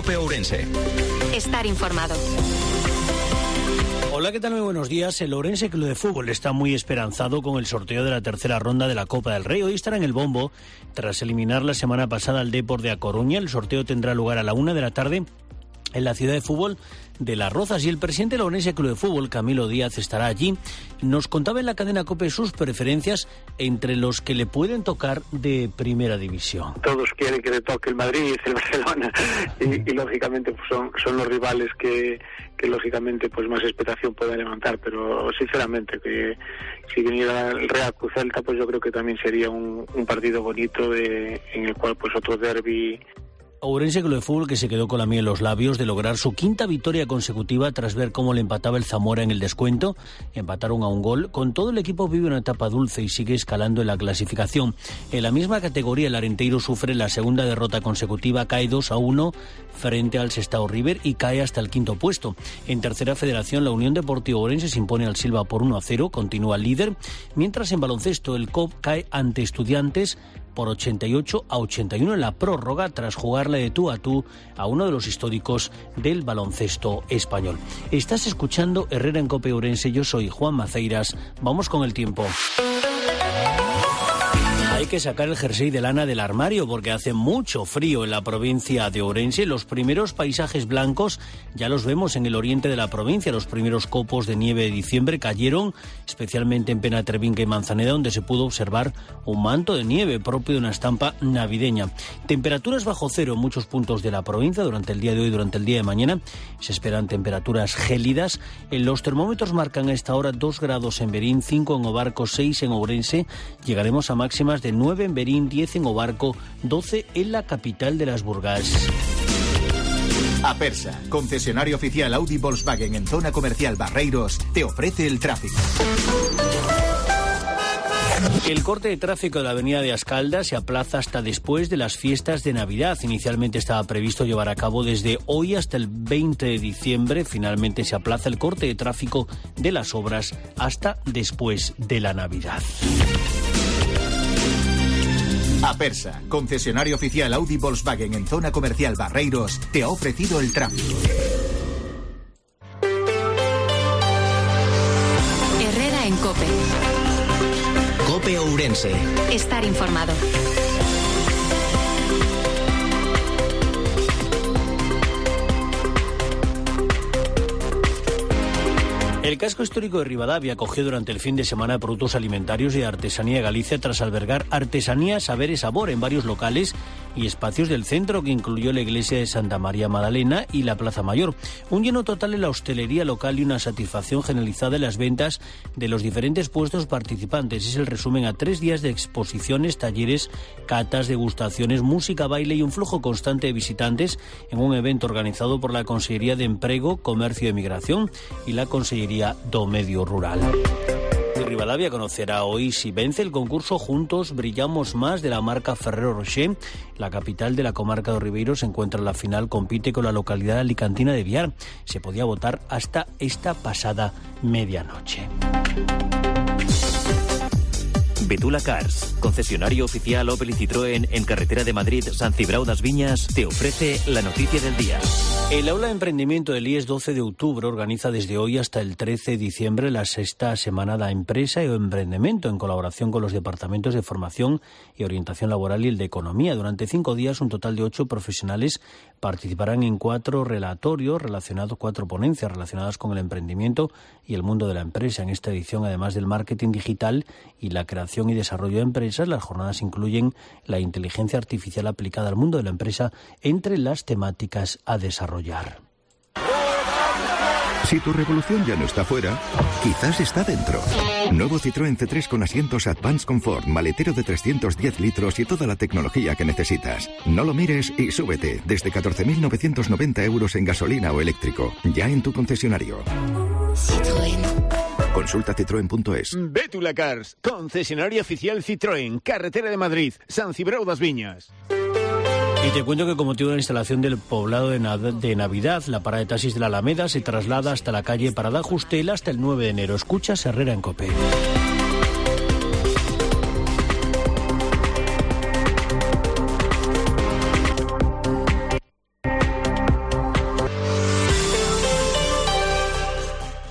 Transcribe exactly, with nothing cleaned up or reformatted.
COPE Ourense. Estar informado. Hola, ¿qué tal? Muy buenos días. El Ourense Club de Fútbol está muy esperanzado con el sorteo de la tercera ronda de la Copa del Rey. Hoy estará en el bombo tras eliminar la semana pasada al Depor de A Coruña. El sorteo tendrá lugar a la una de la tarde en la ciudad de fútbol de Las Rozas, y el presidente del Ourense Club de Fútbol, Camilo Díaz, estará allí. Nos contaba en la cadena COPE sus preferencias entre los que le pueden tocar de primera división. Todos quieren que le toque el Madrid, el Barcelona, y, y lógicamente pues son, son los rivales que, que lógicamente pues más expectación pueden levantar, pero sinceramente que si viniera el Real Cruz Celta, pues yo creo que también sería un, un partido bonito de, en el cual pues otro derbi. Ourense Club de Fútbol que se quedó con la miel en los labios de lograr su quinta victoria consecutiva tras ver cómo le empataba el Zamora en el descuento. Empataron a un gol. Con todo, el equipo vive una etapa dulce y sigue escalando en la clasificación. En la misma categoría, el Arenteiro sufre la segunda derrota consecutiva, cae dos a uno frente al Sestao River y cae hasta el quinto puesto. En tercera federación, la Unión Deportiva Ourense se impone al Silva por uno a cero, continúa líder, mientras en baloncesto el C O P cae ante Estudiantes por ochenta y ocho a ochenta y uno en la prórroga tras jugarle de tú a tú a uno de los históricos del baloncesto español. Estás escuchando Herrera en COPE Ourense, yo soy Juan Maceiras. Vamos con el tiempo. Hay que sacar el jersey de lana del armario porque hace mucho frío en la provincia de Ourense. Los primeros paisajes blancos ya los vemos en el oriente de la provincia. Los primeros copos de nieve de diciembre cayeron, especialmente en Penatrevinca y Manzaneda, donde se pudo observar un manto de nieve propio de una estampa navideña. Temperaturas bajo cero en muchos puntos de la provincia durante el día de hoy y durante el día de mañana. Se esperan temperaturas gélidas. En los termómetros marcan a esta hora dos grados en Berín, cinco en Obarco, seis en Ourense. Llegaremos a máximas de nueve en Berín, diez en Obarco, doce en la capital de las Burgas. Apersa, concesionario oficial Audi Volkswagen en zona comercial Barreiros, te ofrece el tráfico. El corte de tráfico de la avenida de Ascalda se aplaza hasta después de las fiestas de Navidad. Inicialmente estaba previsto llevar a cabo desde hoy hasta el veinte de diciembre. Finalmente se aplaza el corte de tráfico de las obras hasta después de la Navidad. Apersa, concesionario oficial Audi Volkswagen en zona comercial Barreiros, te ha ofrecido el tráfico. Herrera en COPE. COPE Ourense. Estar informado. El casco histórico de Ribadavia acogió durante el fin de semana productos alimentarios y de artesanía de Galicia tras albergar artesanía, saber y sabor en varios locales y espacios del centro, que incluyó la iglesia de Santa María Magdalena y la Plaza Mayor. Un lleno total en la hostelería local y una satisfacción generalizada en las ventas de los diferentes puestos participantes. Es el resumen a tres días de exposiciones, talleres, catas, degustaciones, música, baile y un flujo constante de visitantes en un evento organizado por la Consellería de Emprego, Comercio y Migración y la Consellería do Medio Rural. Ribadavia conocerá hoy si vence el concurso Juntos Brillamos Más de la marca Ferrero Rocher. La capital de la comarca de Ribeiro se encuentra en la final, compite con la localidad alicantina de Viar. Se podía votar hasta esta pasada medianoche. Betula Cars, concesionario oficial Opel y Citroën en carretera de Madrid, San Cibrao das Viñas, te ofrece la noticia del día. El Aula de Emprendimiento del I E S doce de octubre organiza desde hoy hasta el trece de diciembre la sexta semana de Empresa y Emprendimiento en colaboración con los departamentos de Formación y Orientación Laboral y el de Economía. Durante cinco días, un total de ocho profesionales participarán en cuatro relatorios relacionados, cuatro ponencias relacionadas con el emprendimiento y el mundo de la empresa. En esta edición, además del marketing digital y la creación y desarrollo de empresas, las jornadas incluyen la inteligencia artificial aplicada al mundo de la empresa entre las temáticas a desarrollar. Si tu revolución ya no está fuera, quizás está dentro. Nuevo Citroën C tres con asientos Advanced Comfort, maletero de trescientos diez litros y toda la tecnología que necesitas. No lo mires y súbete desde catorce mil novecientos noventa euros en gasolina o eléctrico. Ya en tu concesionario. Citroën. Consulta citroen punto es. Betula Cars, concesionario oficial Citroën, carretera de Madrid, San Cibrao das Viñas. Y te cuento que con motivo de la instalación del poblado de, Nav- de Navidad, la parada de taxis de la Alameda se traslada hasta la calle Parada Justel hasta el nueve de enero. Escuchas Herrera en COPE.